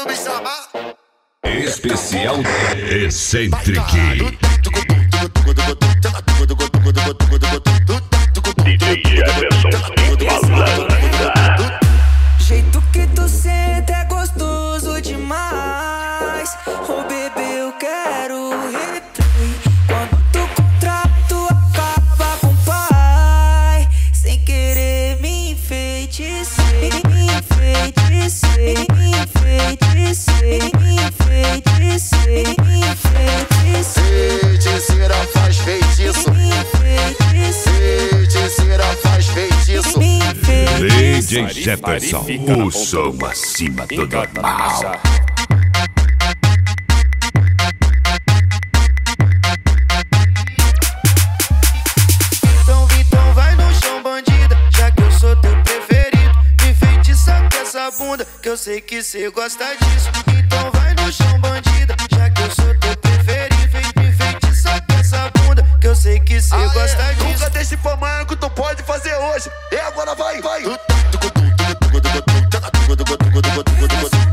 quando me chamar. Especial Eccentric. DJ Jefferson Malandra. Jeito que tu senta é gostoso demais. Oh bebê, eu quero replay. Quando tu contrato acaba com o pai. Sem querer me enfeitecei, me enfeitecei, me enfeitecei, me enfeitecei, me enfeitecei. Feiticeira faz feitiço. Feiticeira faz feitiço. DJ Jefferson, o som acima do normal. Então vai no chão, bandida, já que eu sou teu preferido. Me enfeitiça com essa bunda, que eu sei que cê gosta disso. Então vai no chão, bandida, já que eu sou teu preferido. Me enfeitiça com essa bunda, que eu sei que cê gosta disso. Nunca deixe pra amanhã que tu pode fazer hoje. E agora vai, vai.